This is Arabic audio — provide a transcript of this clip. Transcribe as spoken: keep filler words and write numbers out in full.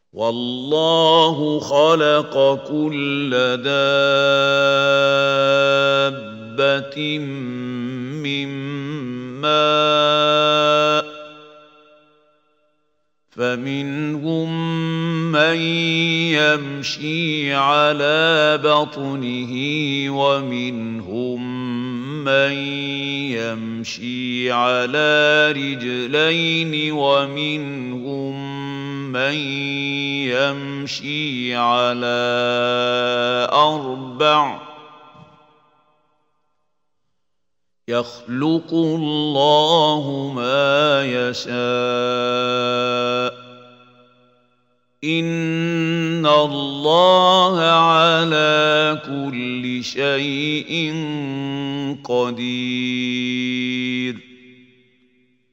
والله خلق كل دابة من ماء فمنهم من يمشي على بطنه ومنهم من يمشي على رجلين ومنهم من يمشي على أربع يخلق الله ما يشاء إن الله على كل شيء قدير.